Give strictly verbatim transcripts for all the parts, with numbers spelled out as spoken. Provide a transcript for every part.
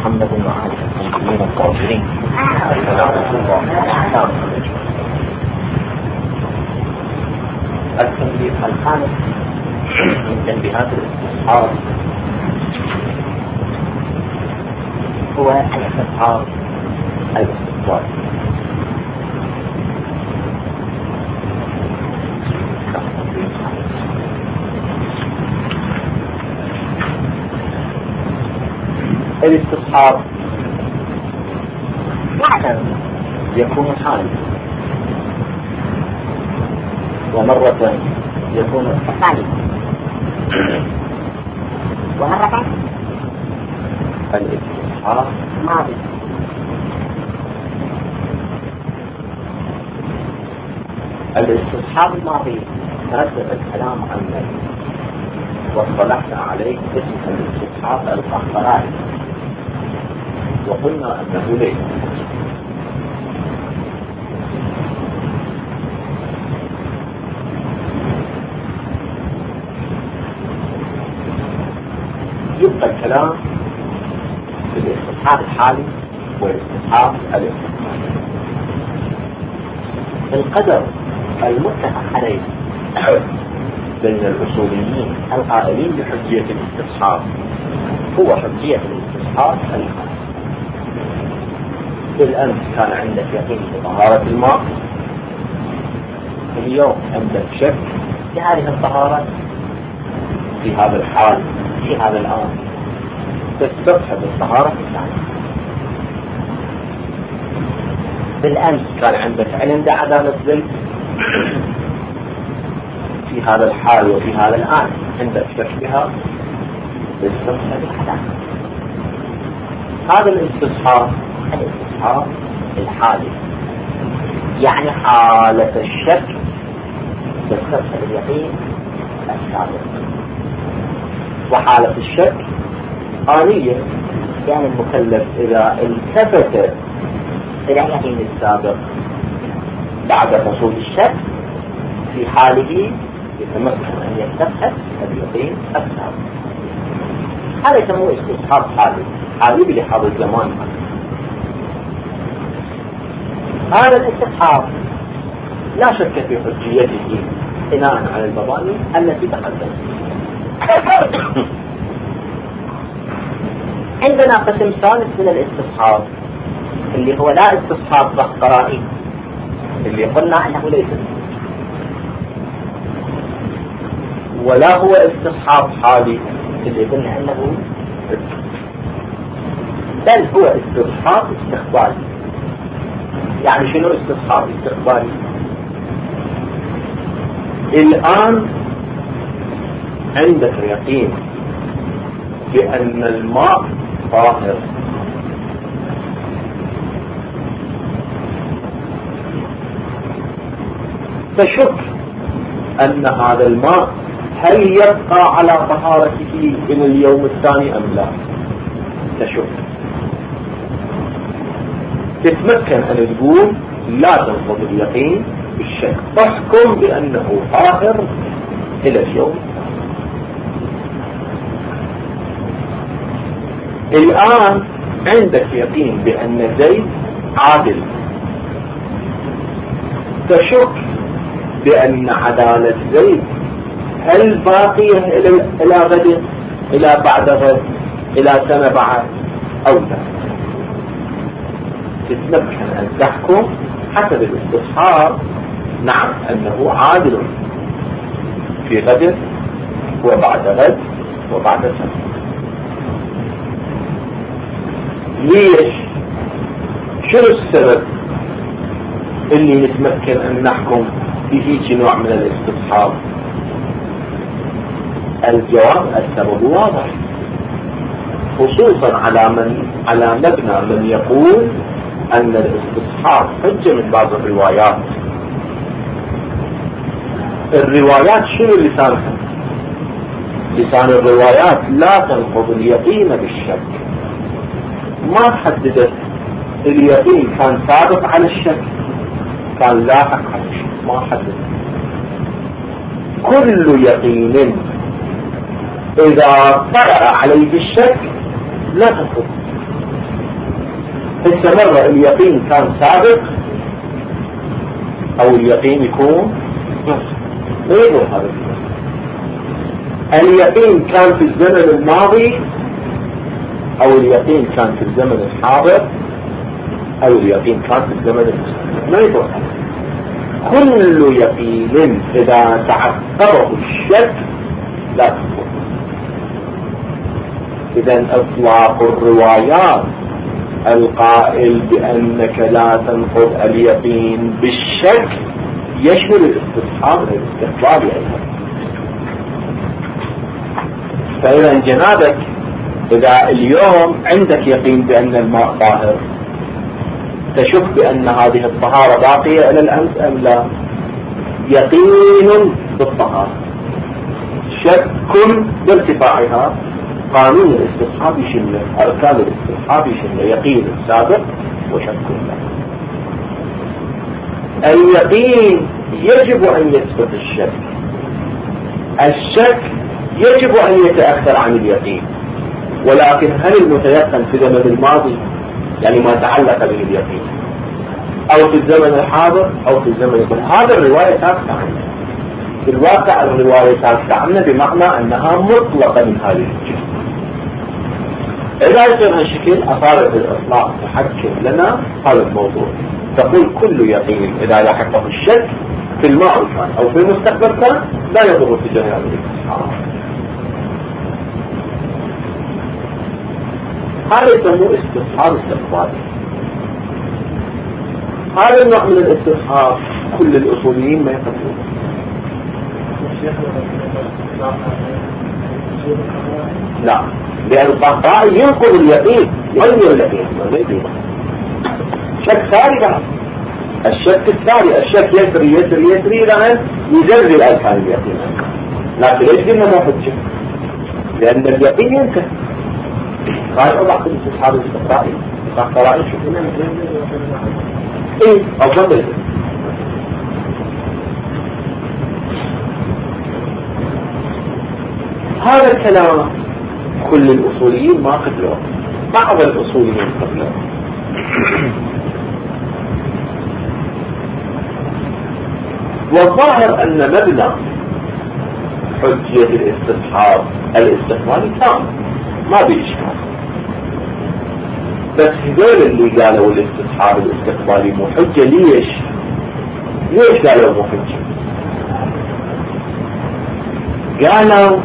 محمد وعلى المسلمين الطاهرين. التنبيه الخامس من تنبيهات الاستصحاب هو الاستصحاب الاستقبال. الاستصحاب مرة يكون حال ومرة يكون ثاني ومرة الاستصحاب ماضي. الاستصحاب الماضي ترتب الكلام عنه واصطلحنا عليه اسم الاستصحاب القهقرائي، وقلنا أنه ليس يبقى الكلام في الاستصحاب الحالي والاستصحاب الاستقبالي. القدر المتفق عليه بين الأصوليين القائلين بحجية الاستصحاب هو حجية الاستصحاب الحالي. بالأمس كان عندك يقين بطهارة الماء، اليوم عندك شك في هذه الطهارة في هذا الحال في هذا الآن، تستصحب الطهارة الثانية. بالأمس كان عندك علم بعدالة الزيت، في هذا الحال وفي هذا الآن عندك شك بها، تستصحب الحداثة. هذا الاستصحاب الاستصحاب الحالي، يعني حالة الشك تستصحب اليقين السابق، وحالة الشك آنية، يعني المكلف إذا التفت إلى اليقين السابق بعد حصول الشك في حاله يتمكن أن يستصحب اليقين السابق. هذا يسموه استصحاب حالي، حالي بلحاظ الزمان. هذا الاستصحاب لا شك في حجيته بناء على المباني التي تقدمت. عندنا قسم ثالث من الاستصحاب اللي هو لا استصحاب قهقرائي، اللي قلنا انه ليس ولا هو استصحاب حالي اللي قلنا انه بل هو استصحاب استقبالي. يعني شنو استصحاب استقبالي؟ الآن عندك يقين بأن الماء طاهر، تشك أن هذا الماء هل يبقى على طهارته إلى اليوم الثاني أم لا؟ تشك، تتمكن أن تقول لا تنقض اليقين بالشك، تحكم بأنه طاهر إلى اليوم. الآن عندك يقين بأن زيد عادل، تشك بأن عدالة زيد هل باقية إلى غد، إلى بعد غد، إلى سنة بعد أو لا. تتمكن أن تحكم حسب الاستصحاب نعم أنه عادل في غد وبعد غد وبعد سنة. ليش؟ شنو السبب اللي نتمكن أن نحكم بهيج نوع من الاستصحاب؟ الجواب السبب واضح، خصوصا على من على مبنى من يقول أن الاستصحاب حجة من بعض الروايات. الروايات شنو لسانها؟ لسان الروايات لا تنقض اليقين بالشك، ما حددت اليقين كان سابق على الشك كان لاحق على الشك، ما حددت. كل يقين إذا طرأ عليه الشك لا تنقض، استمر اليقين كان سابق او اليقين يكون ما يقول هذا اليقين كان في الزمن الماضي او اليقين كان في الزمن الحاضر او اليقين كان في الزمن المستقبل ما يقول هذا. كل يقين اذا تعثره الشك لا تقول. اذا اطلاق الروايات القائل بانك لا تنقض اليقين بالشك يشمل الاستصحاب الاستقبال ايضا. فاذا جنابك اذا اليوم عندك يقين بان الماء طاهر تشك بان هذه الطهارة باقية الى الامس ام لا؟ يقين بالطهارة شك بارتفاعها. قانون الاستصحاب يشمل اركان الاستصحاب يشمل يقين سابق وشك له. اليقين يجب ان يثبت الشك، الشك يجب ان يتأخر عن اليقين، ولكن هل المتيقن في الزمن الماضي يعني ما تعلق به اليقين او في الزمن الحاضر او في الزمن الحاضر؟ هذا الرواية ثابتة عنه. في الواقع الرواية ثابتة عنه بمعنى انها مطلقة من هذه الجهة. إذا يصير هالشكل أصار بالإطلاق تحكم لنا هذا الموضوع. تقول كل يقين إذا لحقه الشك في الماضي كان أو في المستقبل كان لا يضر في جميع الاستصحاب. هذا يسموه استصحاب استقبالي. هذا النوع من الاستصحاب كل الأصوليين ما يقبلونه. لا، لأن القحطاني ينقض اليقين يغير اليقين ما يدين شك ثاني بعد. الشك الثاني الشك يسري يسري يسري لأن يزلزل أركان اليقين. لكن ليش قلنا ما حجة؟ لأن اليقين ينكر. قال أضع في الاستصحاب الاستقرائي القحطاني شو كنا إيه أفضل هذا الكلام كل الأصوليين ما قبلوه، بعض الأصوليين قبلوه. والظاهر أن مبنى حجية الاستصحاب الاستقبالي تام ما بإشكال. بس هذول اللي قالوا الاستصحاب الاستقبالي مو حجة ليش؟ ليش قالوا مو حجة؟ قالوا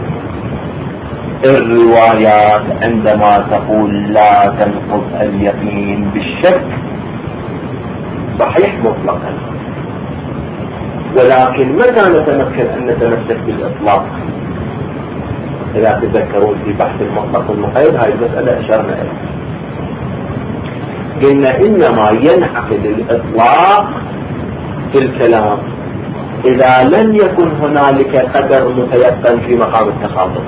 الروايات عندما تقول لا تنقض اليقين بالشك صحيح مطلقا، ولكن متى نتمكن أن نتمسك بالإطلاق؟ إذا تذكرون في بحث المطلق والمقيد هاي المسألة أشرنا إليها. قلنا إنما ينعقد الإطلاق في الكلام إذا لم يكن هنالك قدر متيقن في مقام التخاطب.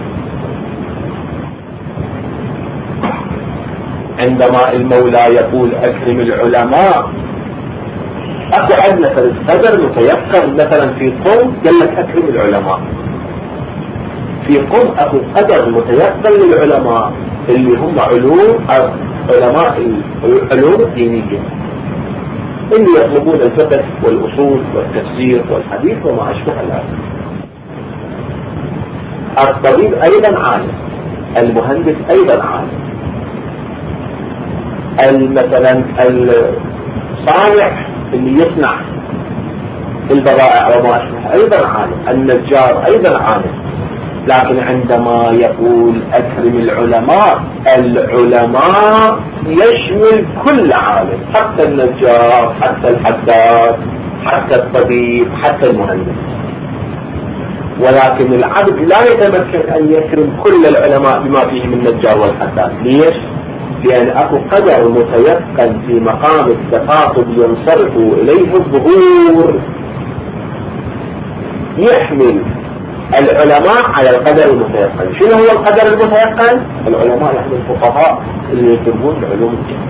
عندما المولى يقول أكرم العلماء أكو عندنا قدر متيقن، مثلا في قوم قال لك أكرم العلماء، في قوم أكو قدر متيقن للعلماء اللي هم علوم علماء العلوم الدينية اللي يطلبون الفقه والأصول والتفسير والحديث وما أشبه ذلك. الطبيب أيضا عالم، المهندس أيضا عالم، مثلا الصانع اللي يصنع البضائع وما أشبه أيضا عالم، النجار أيضا عالم. لكن عندما يقول أكرم العلماء، العلماء يشمل كل عالم، حتى النجار حتى الحداد حتى الطبيب حتى المهندس. ولكن العبد لا يتمكن أن يكرم كل العلماء بما فيهم النجار والحداد. ليش؟ لأن أكو قدر متيقن في مقام التخاطب ينصرف إليه الظهور يحمل العلماء على القدر المتيقن. شنو هو القدر المتيقن؟ العلماء يعني الفقهاء اللي يكتبون بعلوم الدين.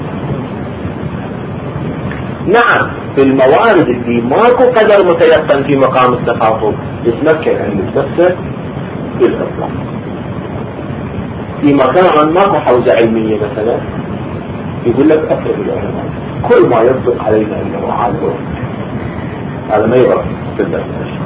نعم في الموارد اللي ماكو قدر متيقن في مقام التخاطب يتمكن أن يتفسر بالإطلاق. في مكان ماكو حوزة علمية مثلا يقول لك أكثر العلماء كل ما يصدق علينا أنه عالم، هذا ما يغرق في الدرس.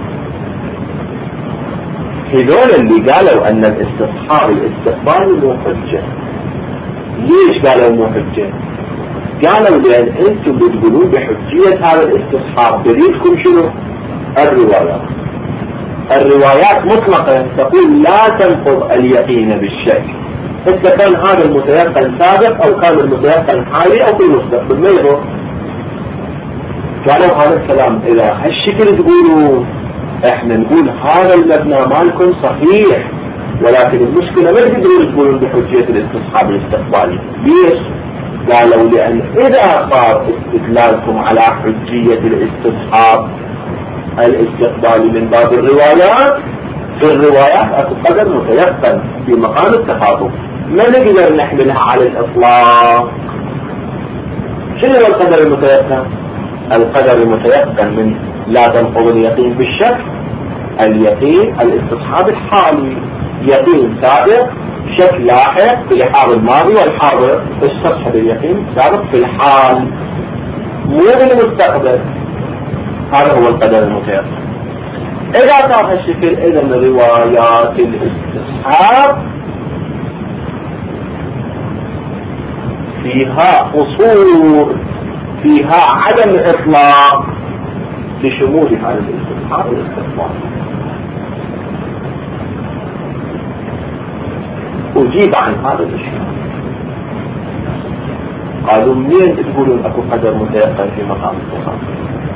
هذول اللي قالوا أن الاستصحاب الاستقبالي مو حجة. ليش قالوا مو حجة؟ قالوا لأن أنتم بتقولون بحجية هذا الاستصحاب دليلكم شنو؟ الروايات. الروايات مطلقة تقول لا تنقض اليقين بالشك، إذا كان هذا المتيقن سابق أو كان المتيقن حالي أو في المستقبل ما يضر. قالوا هذا الكلام إذا هالشكل تقولوا احنا نقول هذا المبنى مالكم صحيح، ولكن المشكلة ما تقدرون تقولون بحجية الاستصحاب الاستقبالي. ليش؟ قالوا لأن إذا صار استدلالكم على حجية الاستصحاب الاستقبالي من باب الروايات، في الروايات أكو قدر متيقن في مقام التخاطب ما نقدر نحملها على الإطلاق. شنو هو القدر المتيقن؟ القدر المتيقن من لا تنقض اليقين بالشك اليقين الاستصحاب الحالي، يقين سابق شك لاحق في الحال الماضي والحاضر، استصحب اليقين سابق في الحال مو بالمستقبل. هذا هو القدر المتيقن. إذا صار هالشكل إذن روايات الاستصحاب فيها قصور، فيها عدم إطلاق لشمول هذا الاستصحاب والاستقبال. أجيب عن هذا الإشكال. قالوا منين تقولون أكو قدر متيقن في مقام التخاطب؟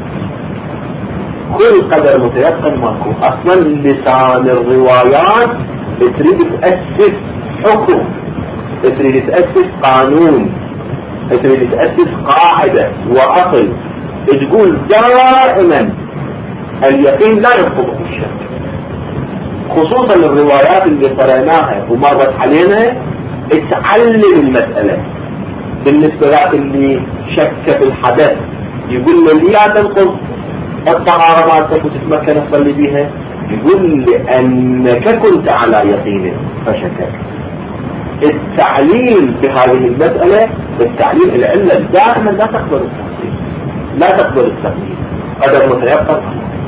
كل قدر متيقن ماكو. أصلا لسان الروايات تريد تأسس حكم، تريد تأسس قانون، تريد تأسس قاعدة وأصل، تقول دائما اليقين لا ينقض الشك. خصوصا الروايات اللي قرأناها ومرت علينا تعلم المسألة. بالنسبة لك اللي شك في الحدث يقول له لا تنقض الطهارة مالتك وتتمكن تصلي بها، يقول لأنك كنت على يقين فشكك. التعليل في هذه المسألة التعليل العلة دائما لا تقبل التفصيل، لا تقبل التقليد، قدر متيقن.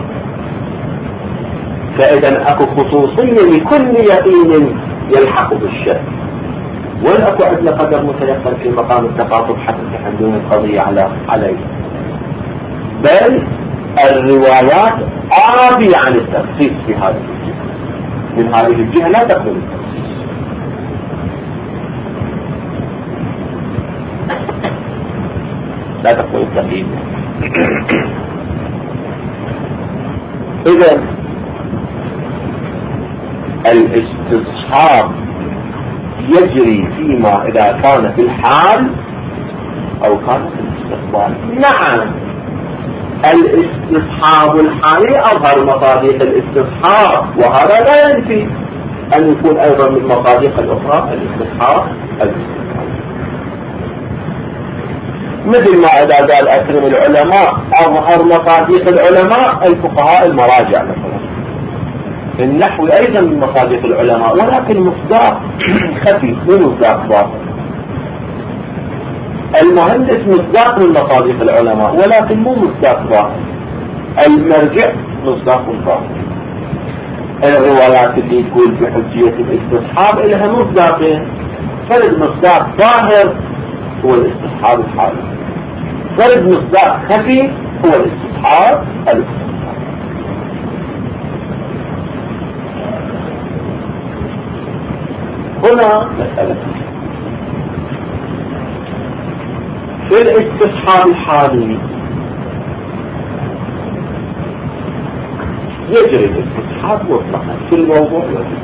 فإذا أكو خصوصية لكل يقين يلحق بالشك. وين أكو عندنا قدر متيقن في مقام التخاطب حتى تحملون القضية على عليه؟ بل الروايات عادية عن التخصيص في هذه الجهة، من هذه الجهة لا تقبل التخصيص. لا تقبل التقييد. إذا الاستصحاب يجري فيما إذا كان في الحال أو كان في الاستقبال. نعم الاستصحاب الحالي أظهر مصادق الاستصحاب، وهذا لا ينفي أن يكون أيضا من مصادق الأخرى الاستصحاب الاستقبال. مثل ما إذا قال أكرم العلماء أظهر مصادق العلماء الفقهاء المراجع مثلا. النحو أيضا من مصادق العلماء، ولكن مصداق خفي مو مصداق ظاهر. المهندس مصداق من مصادق العلماء ولكن مو مصداق ظاهر. المرجع مصداق ظاهر. الروايات اللي تقول بحجية الاستصحاب لها مصداقين، فرد مصداق ظاهر هو الاستصحاب الحالي، فرد مصداق خفي هو الاستصحاب الاستقبالي. هنا مسألة في الاستصحاب الحالي يجري الاستصحاب مطلقا في الموضوع الذي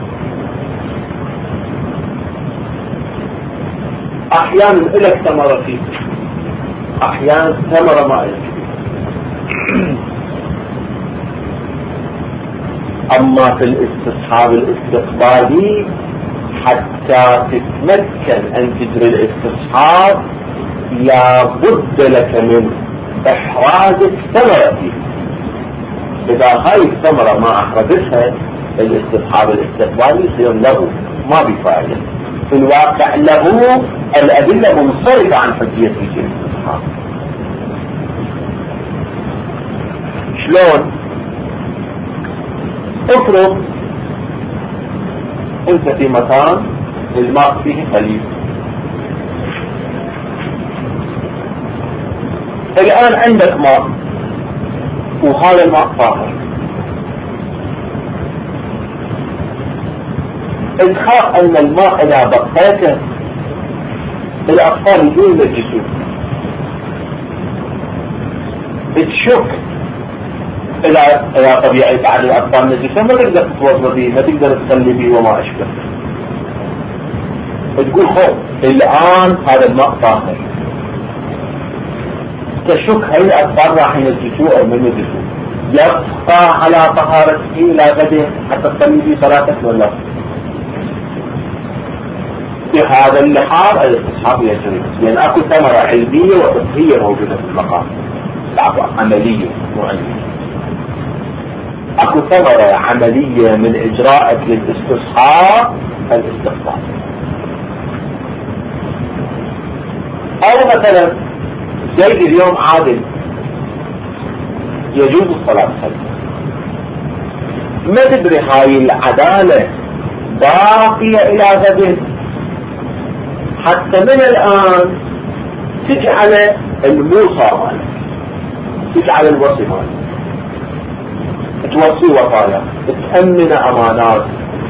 احيانا لك ثمرة فيه، احيانا ثمرة ما لك. اما في الاستصحاب الاستقبالي حتى تتمكن ان تجري الاستصحاب لابد لك من احراز الثمرة فيه. اذا هاي الثمرة ما احرزتها الاستصحاب الاستقبالي يصير له ما بفائدة، في الواقع له الأدلة منصرفة عن حجية الاستصحاب. شلون؟ افرض انت في مكان الماء فيه قليل، الآن عندك ماء وهذا الماء طاهر، تخاف ان الماء اذا بقيته الاطفال يجون ينجسون، تشك اذا اذا طبيعي بعد الاطفال نجسه ما تقدر تتوضا به، ما تقدر تصلي به وما اشبه، تقول خوف الان هذا الماء طاهر، تشك هل الاطفال راح ينجسوه او ما ينجسوه، يبقى على طهارته الى غد حتى تصلي به صلاتك ولا؟ في هذا اللحاظ الاستصحاب يجري، لان اكو ثمرة علمية وفقهية موجودة في المقام، عملية مو علمية، اكو ثمرة عملية من اجراءك للاستصحاب الاستغفار. او مثلا زيد اليوم عادل يجوز الصلاة خلفه، ما تدري هاي العدالة باقية الى غد حتى من الآن تجعل الموصى مالك، تجعل الوصي مالك، توصي وصايا، تأمن أمانات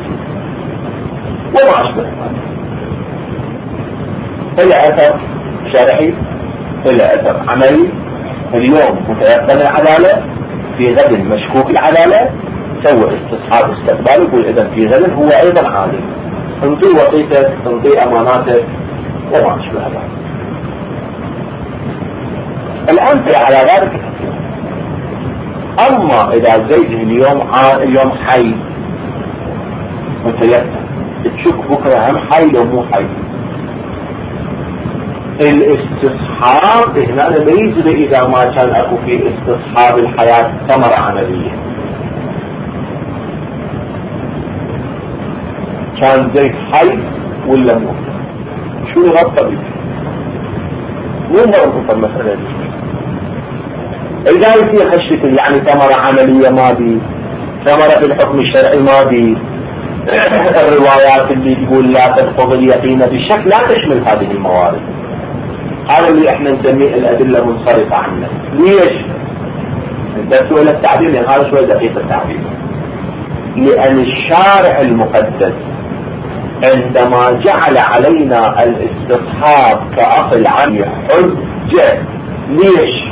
وما أشبه ذلك. إلى أثر شرعي، إلى أثر عملي. اليوم متيقن العدالة، في غد مشكوك العدالة، سوى استصحاب استقبال، يقول إذا في غد هو أيضا عادل، انطي وصيتك، انطي أماناتك وما أشبه ذلك. الأمثلة على ذلك كثيرة. أما إذا زيد اليوم اليوم حي متيقن، تشك بكرة هم حي لو مو حي، الاستصحاب هنا ما يجري إذا ما كان أكو في استصحاب الحياة ثمرة عملية. كان زيد حي ولا مو، شو ربطه بك؟ مو مربوطة المسألة دي. إذا يصير هالشكل يعني ثمرة عملية ما بي، ثمرة في الحكم الشرعي ما بي، الروايات اللي تقول لا تنقض اليقين بالشك لا تشمل هذه الموارد. هذا اللي احنا نسميه الأدلة منصرفة عنه. ليش؟ انت سؤال التعبير، لأن هذا شوية دقيق التعبير. لأن الشارع المقدس عندما جعل علينا الاستصحاب كأصل عمي حجة، ليش؟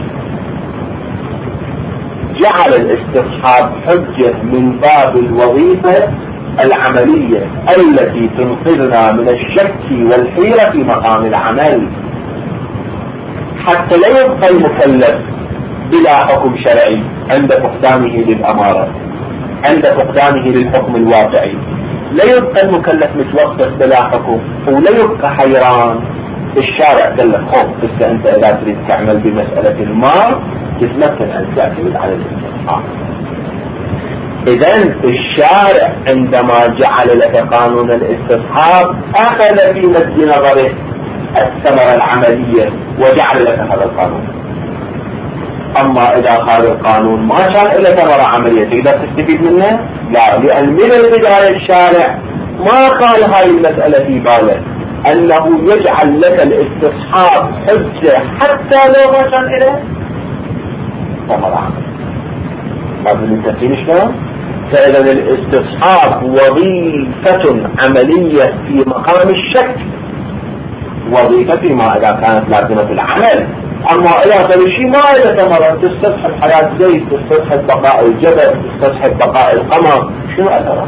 جعل الاستصحاب حجة من باب الوظيفة العملية التي تنقذنا من الشك والحيرة في مقام العمل، حتى لا يبقى المكلف بلا حكم شرعي عند فقدانه للأمارة، عند فقدانه للحكم الواقعي، لا يبقى المكلف متوقف بلا حكم، ولا يبقى حيران. الشارع قال لك خوف بس انت اذا تريد تعمل بمسألة المال تتمكن ان تعتمد على الاستصحاب. اذن الشارع عندما جعل لك قانون الاستصحاب اخذ في مد نظره الثمرة العملية وجعل لك هذا القانون. اما اذا هذا القانون ما كان له ثمرة عملية تقدر تستفيد منه؟ لا، لان من البداية الشارع ما قال هاي المسألة في باله انه يجعل لك الاستصحاب حجة حتى لو ما كان له ثمرة عملية. ما بنتفين شلون؟ فاذا الاستصحاب وظيفة عملية في مقام الشك، وظيفتي ما اذا كانت لازمة العمل. اما اذا كان شيء ما له ثمرة، تستصحب حياة زيت، تستصحب بقاء الجبل، تستصحب بقاء القمر، شنو اثره؟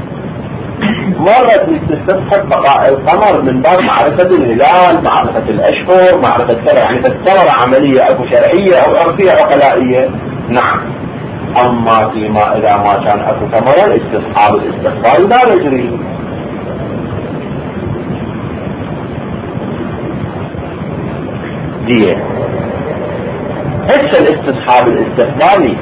مرة تستصحب بقاء القمر من باب معرفة الهلال، معرفة الاشهر، معرفة كذا، يعني تستمر عملية اكو شرعية او عرفية عقلائية. نعم. اما فيما اذا ما كان اكو ثمرة استصحاب الاستقبال لا يجري. دي هسه الاستصحاب الاستقبالي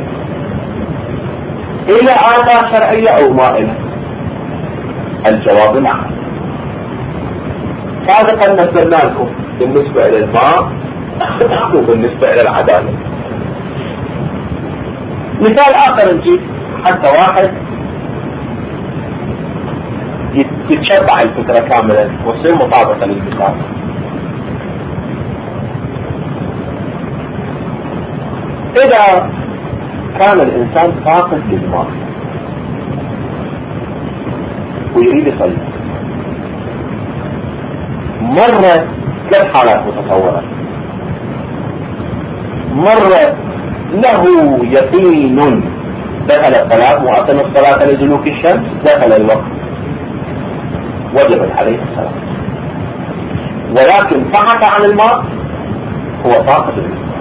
الى آثار شرعية او ما الى؟ الجواب نعم. سابقا مثلنا لكم بالنسبة إلى الماء وبالنسبة إلى العدالة. مثال آخر نجيب حتى واحد يتشبع الفكرة كاملة وتصير مطابقة للمثال. إذا كان الإنسان فاقد للماء ويريد يصلي، مرة ثلاث حالات متصورة. مرة له يقين دخل الصلاة وأتم الصلاة لدلوك الشمس، دخل الوقت وجبت عليه الصلاة، ولكن بحث عن الماء هو فاقد للماء.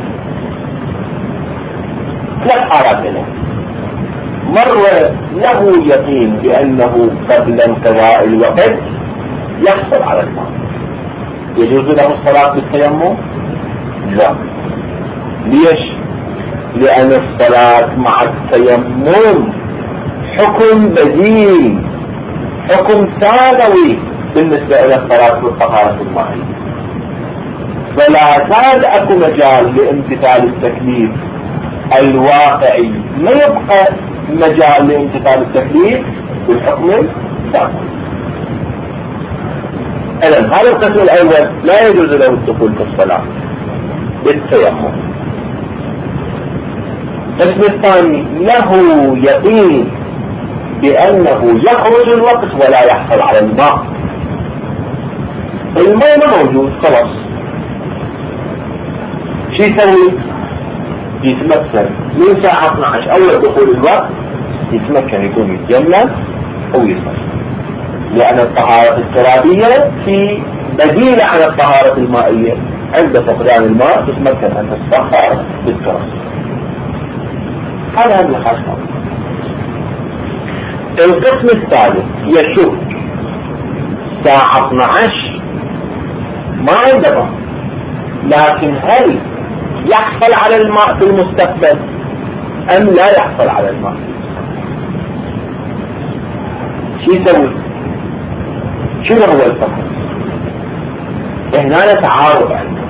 ثلاث حالات له. مرة له يقين بأنه قبل انقضاء الوقت يحصل على الماء، يجوز له الصلاة بالتيمم؟ لا. ليش؟ لأن الصلاة مع التيمم حكم بديل، حكم ثانوي بالنسبة إلى الصلاة والطهارة المائية، فلا زال أكو مجال لامتثال التكليف الواقعي، ما يبقى مجال لامتثال التكليف بالحكم الثانوي. إذن هذا القسم الأول لا يجوز له الدخول في الصلاة بالتيمم. القسم الثاني له يقين بأنه يخرج الوقت ولا يحصل على الماء، الماء ما موجود خلاص، شو يسوي؟ يتمكن من ساعة اثني عشر أول دخول الوقت يتمكن يكون يتيمم أو يصلي، لأن الطهارة الترابية في بديل عن الطهارة المائية، عند فقدان الماء تتمكن أن تتطهر بالتراب. هذا هذا النقاش. القسم الثالث يشك الساعة اثني عشر ما عنده ماء، لكن هل يحصل على الماء في المستقبل أم لا يحصل على الماء؟ شو يسوي؟ شنو هو الفقر؟ هنا تعارض عنده.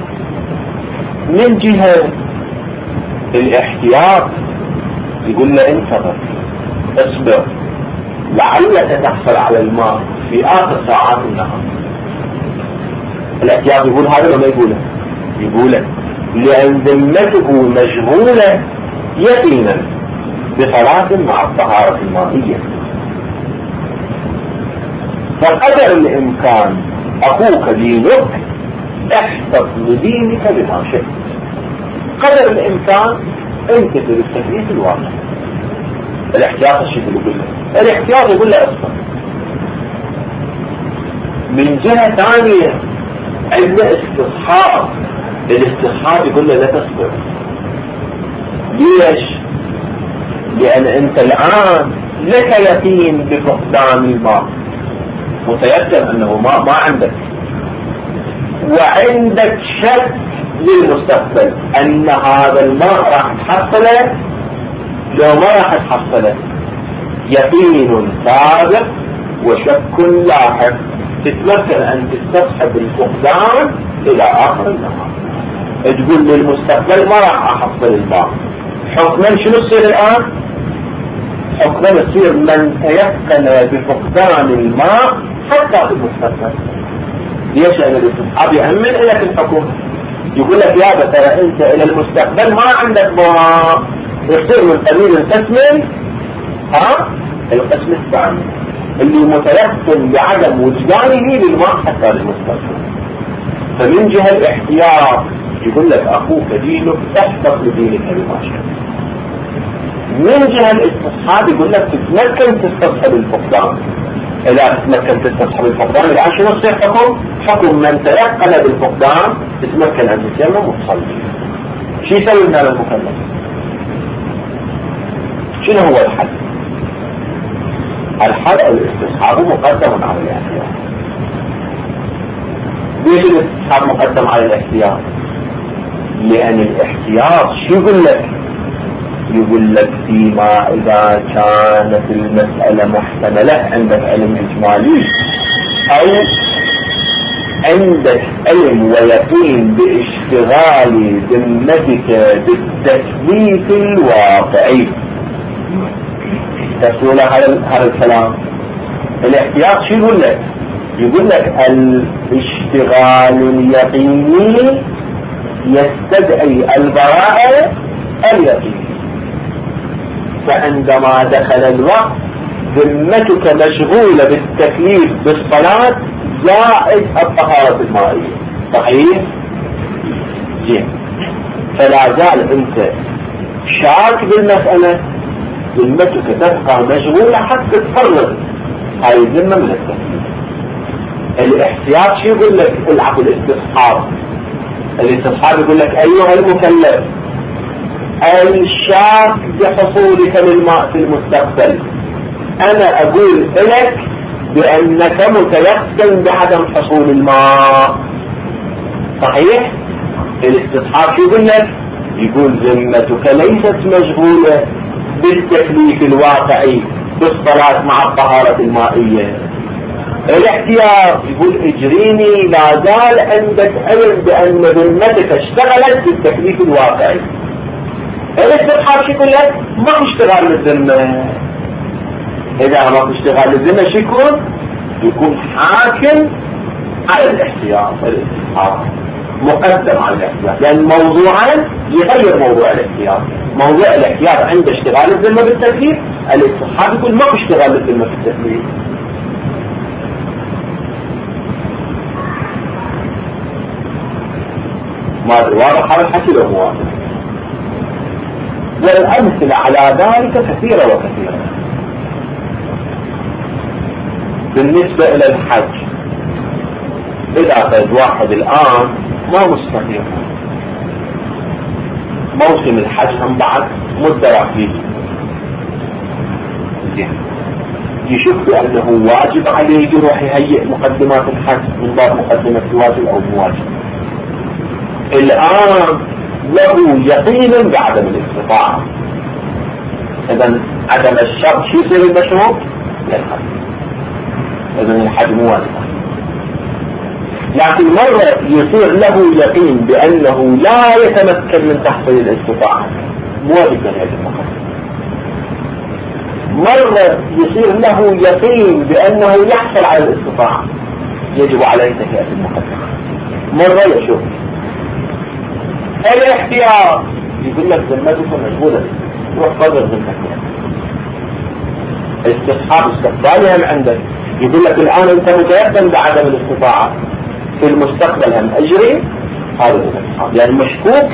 من جهة الاحتياط يقول له انتظر اصبر لعلك تحصل على الماء في آخر ساعات النهار. الاحتياط يقول هذا ولا يقوله؟ يقوله، لأن ذمته مشغولة يقينا بصلاة مع الطهارة المائية. فقدر الإمكان أخوك دينك احفظ لدينك بما شئت، قدر الإمكان انتبه للتكليف الواقع. الاحتياط الشيء اللي يقول له، الاحتياط يقول له اصبر. من جهة ثانية عندنا استصحاب، الاستصحاب يقول له لا تصبر. ليش؟ لأن أنت الآن لك يقين بفقدان الماء، متيقن أنه ما ما عندك، وعندك شك للمستقبل أن هذا الماء راح تحصله لو ما راح تحصله. يقين سابق وشك لاحق، تتمكن أن تستصحب الفقدان إلى آخر النهار. تقول للمستقبل ما راح أحصل الماء، حكما شنو يصير الآن؟ حكما يصير من تيقن بفقدان الماء حتى في المستقبل. ليش؟ أن الاستصحاب يأمن لك الحكم، يقول لك يا ترى أنت إلى المستقبل ما عندك ماء، يصير من قبيل القسم ها القسم الثاني اللي متيقن بعدم وجدانه للماء حتى للمستقبل. فمن جهة الاحتياط يقول لك أخوك دينك احفظ لدينك بما شئت. من جهة الاستصحاب يقول لك تتمكن تستصحب الفقدان. إذا تتمكن تستصحب الفقدان الآن شنو يصير حكم؟ حكم من تيقن بالفقدان تتمكن أن تتيمم وتصلي. شو يسوي هذا المكلف؟ شنو هو الحل؟ الحل الاستصحاب مقدم على الاحتياط. ليش الاستصحاب مقدم على الاحتياط؟ لأن الاحتياط شو يقول لك؟ يقول لك فيما إذا كانت المسألة محتملة عندك علم إجمالي، أو عندك علم ويقين باشتغال ذمتك بالتكليف الواقعي. تقول هذا الكلام الاحتياط شو يقول لك؟ يقول لك الاشتغال اليقيني يستدعي البراءة اليقيني، فعندما دخل الوقت ذمتك مشغولة بالتكليف بالصلاة زائد الطهارة المائية. صحيح؟ جيد. فلا زال انت شاك بالمسألة، ذمتك تبقى مشغولة حتى تفرغ هاي الذمة من التكليف. الاحتياط شو يقول لك؟ العب الاستصحاب. الاستصحاب يقول لك ايها المكلف الشاك بحصولك للماء في المستقبل، انا اقول لك بانك متيقن بعدم حصول الماء. صحيح؟ الاستصحاب شو يقول لك؟ يقول ذمتك ليست مشغولة بالتكليف الواقعي بالصلاة مع الطهارة المائية. الاحتياط يقول اجريني لا زال عندك علم بان ذمتك اشتغلت بالتكليف الواقعي. الاستصحاب شو يقول لك؟ ما اشتغال بالذمة. اذا ما اشتغال بالذمة شو يكون؟ يكون حاكم على الاحتياط. الاستصحاب مقدم على الاحتياط، لان يعني موضوعا يغير موضوع الاحتياط. موضوع الاحتياط عند اشتغال الذمة بالتكليف، الاستصحاب يقول ما اشتغال الذمة بالتكليف. ما واضح هذا الحكي له واضح. والأمثلة على ذلك كثيرة وكثيرة. بالنسبة إلى الحج، إذا فاز واحد الآن ما مستطيع، موسم الحج هم بعد مدة فيه، يشوف بأنه واجب عليه يروح يهيئ مقدمات الحج من باب مقدمة الواجب أو المواجب. الآن له يقين بعدم الاستطاعة، إذن عدم الشرط شو يصير المشروط؟ للحج. إذن الحج مو واجب. لكن مرة يصير له يقين بأنه لا يتمكن من تحصيل الاستطاعة، مواجب هذه المقدمة. مرة يصير له يقين بأنه يحصل على الاستطاعة، يجب عليه تهيئة المقدمة. مرة يشوف الاحتياط يقول لك ذمتك مشغولة، روح قدر ذمتك. استصحاب استقبالها من عندك، يقول لك الآن انت متيقن بعدم الاستطاعة، في المستقبل هم اجري هذا الاستصحاب، يعني مشكوك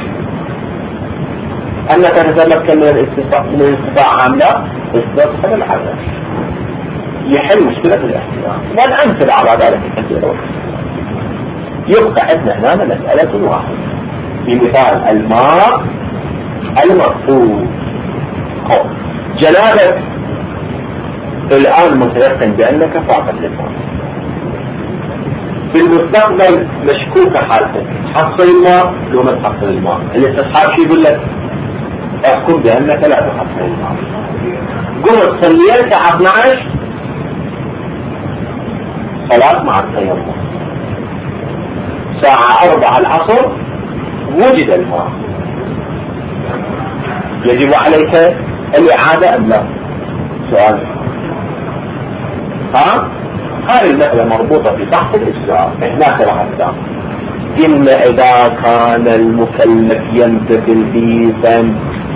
انك تتمكن من الاستطاعة من الاستطاعة ام لا، استصحاب العدم يحل مشكلة الاحتياط. والامثلة على ذلك كثيرة. يبقى عندنا هنا مسألة واحدة في مثال الماء المرفوض. جنابك الآن متيقن بأنك فاقد للماء، في المستقبل مشكوك حالتك، تحصل الماء لو ما تحصل الماء. الاستصحاب شو يقول لك؟ احكم بأنك لا تحصل الماء. قمت صليت الساعة اثني عشر صلاة مع التيمم، الساعة أربعة العصر وجد الماء، يجب عليك الإعادة أم لا؟ سؤال. ها؟ هذه المسألة مربوطة في بحث الإجزاء. هناك الأحكام إلا إذا كان المكلف يمتثل به ذنب.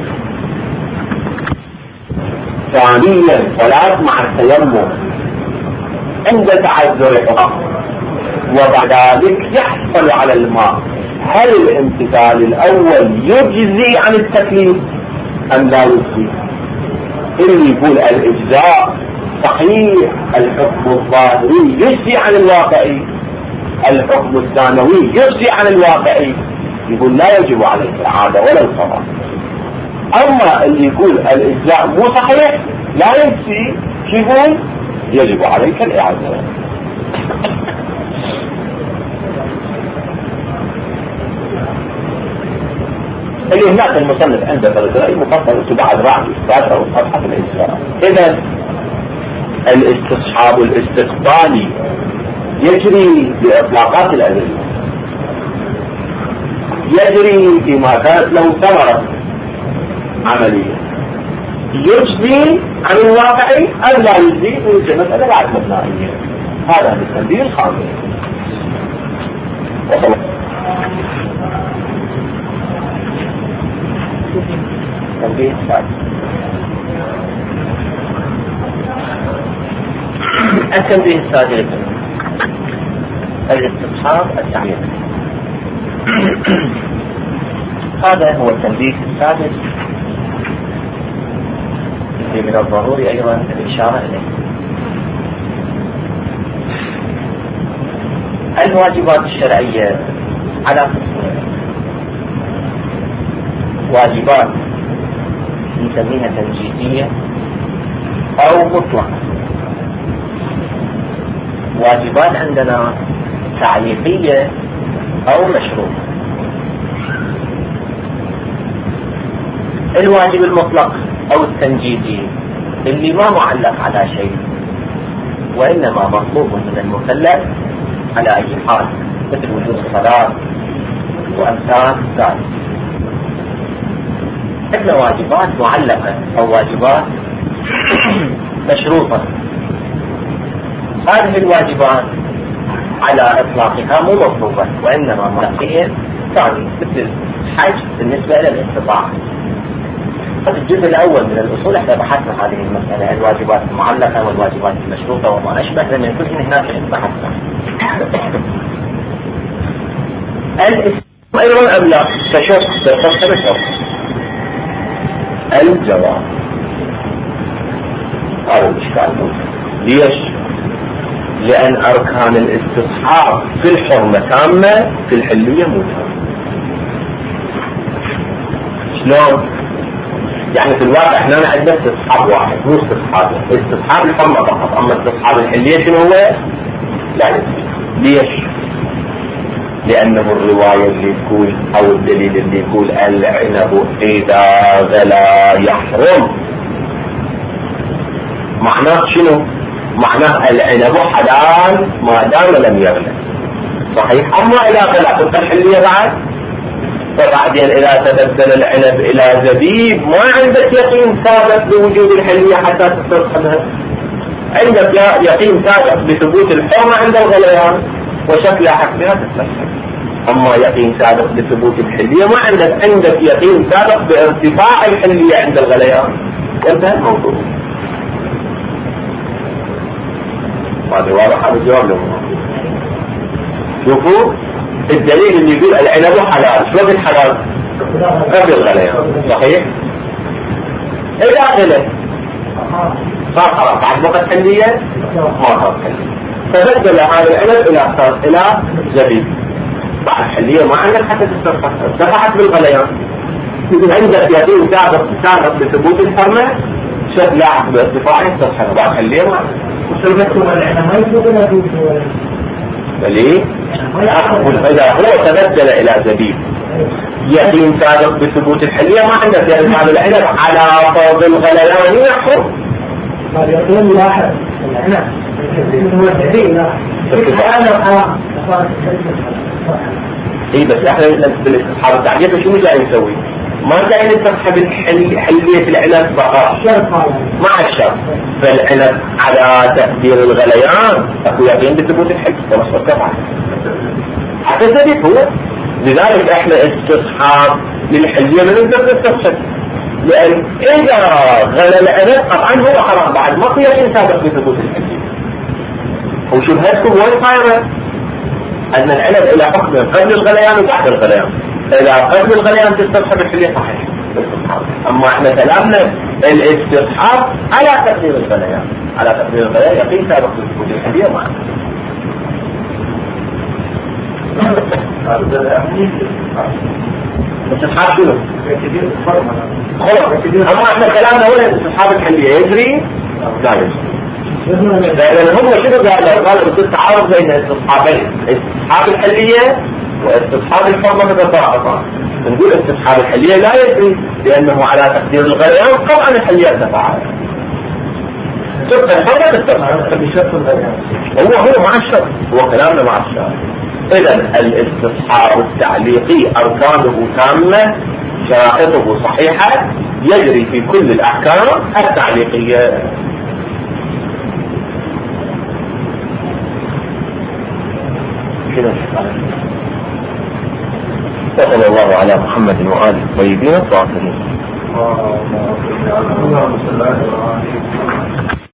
ثانيا صلاة مع التيمم عند تعذر حكم، وبعد ذلك يحصل على الماء، هل الامتثال الأول يجزي عن التكليف أم لا يجزي؟ اللي يقول الإجزاء صحيح، الحكم الظاهري يجزي عن الواقعي، الحكم الثانوي يجزي عن الواقعي، يقول لا يجب عليك الإعادة ولا القضاء. أما اللي يقول الإجزاء مو صحيح لا يجزي، شو يقول؟ يجب عليك الإعادة. اللي هناك المصنف عنده فرزائي مفصل تبعد راعي إثبات أو صفحة الإجزاء. إذا الاستصحاب الاستقبالي يجري بإطلاقات الأدلة، يجري فيما كانت له ثمرة عملية، يجزي عن الواقع أو لا يجزي من مسألة بعد مبنائية. هذا بالتنبيه الخامس. التنبيه الثالث، التنبيه الثالث الاستصحاب التعليقي. هذا هو التنبيه الثالث الذي من الضروري أيضا الإشارة إليه. الواجبات الشرعية على قسمين: واجبات نسميها تنجيزية أو مطلقة. واجبات عندنا تعليقية أو مشروطة. الواجب المطلق أو التنجيزي اللي ما معلق على شيء وإنما مطلوب من المكلف على أي حال، مثل وجود الصلاة وأمثال ذلك. عندنا واجبات معلقة أو واجبات مشروطة. هذه الواجبات على إطلاقها مو مطلوبة وإنما معلقية ثاني، مثل الحج بالنسبة إلى الاستطاعة. في الجزء الأول من الأصول احنا بحثنا هذه المسألة، الواجبات المعلقة والواجبات المشروطة وما أشبه، لما يكون هناك بحثنا. الاسم أيضا أم لا كشرط تصحيح الشرط؟ الجواب هذا الإشكال موجود. ليش؟ لأن أركان الاستصحاب في الحرمة تامة، في الحلية مو تامة. شلون؟ يعني في الواقع احنا عندنا استصحاب واحد، مو استصحاب استصحاب الحرمة فقط، اما استصحاب الحلية شنو هو؟ لا يصير. ليش؟ لأنه الرواية اللي تقول أو الدليل اللي يقول العنب إذا غلا يحرم، معناه شنو؟ معناه العنب حلال ما دام لم يغلى، صحيح؟ أما إذا غلا تبقى الحلية بعد. فبعدين إذا تبدل العنب إلى زبيب ما عندك يقين ثابت بوجود الحلية حتى تستصحبها، عندك يقين ثابت بثبوت الحرمة عند الغليان وشكلها حسبها تستصحب. أما يقين ثابت بثبوت الحلية ما عندك، عندك يقين ثابت بارتفاع الحلية عند الغليان، وانتهى الموضوع. هذا واضح هذا الجواب لهم. شوفوا الدليل اللي يقول العنب حلال، شو الحلال؟ قبل الغليان، صحيح؟ إذا غلى صار حرام، بعد وقت حلية ما صار حلية، فبدل هذا العنب إلى صار إلى زبيب. بعد حلية ما عندك حتى تستصحب، ارتفعت بالغليان، عندك يقين ثابت ثابت بثبوت الحرمة، شكلها بارتفاعه تستصحب. بعد حلية ما عندك. العنب ما يفوق ولا يفوق ليه؟ إذا هو تبدل إلى زبيب يقين ثابت بثبوت الحلية ما عندك، يعني هذا العنب على فرض الغليان يحرم. هذا يقين لاحظ العنب هو الدليل لاحظ. اي بس احنا بالاستصحاب التعليقي شنو جاي نسوي؟ ما جاي نستصحب حلية العنب فقط مع الشرط، فالعنب على تقدير الغليان اكو يقين بثبوت الحج خلاص ارتفع حتى ثبت هو. لذلك احنا استصحاب للحلية ما نقدر نستصحب، لان اذا غلى العنب طبعا هو حرام بعد ما في يقين سابق بثبوت الحلية. وشبهتكم وين صايره؟ ان العنب الى حكم قبل الغليان وبعد الغليان، إذا قبل الغليان تستصحب الحلية صحيح الاستصحاب، أما احنا كلامنا الاستصحاب على تقدير الغليان، على تقدير الغليان يقين سابق بثبوت الحلية معنا. الاستصحاب شنو؟ خلاص، أما احنا كلامنا ولا استصحاب الحلية يجري لا يجري. لأن هم شنو قالوا؟ قالوا التعارض بين استصحابين، استصحاب الحلية واستصحاب الحرمة متفاعلان. نقول استصحاب الحلية لا يجري لأنه على تقدير الغليان طبعا الحلية تفاعل. تبقى الحرة بالتبقى. هو هو مع الشرط، هو كلامنا مع الشرط. إذا الاستصحاب التعليقي أركانه تامة، شرائطه صحيحة، يجري في كل الأحكام التعليقية. وصلى الله على محمد وآله الطيبين الطاهرين.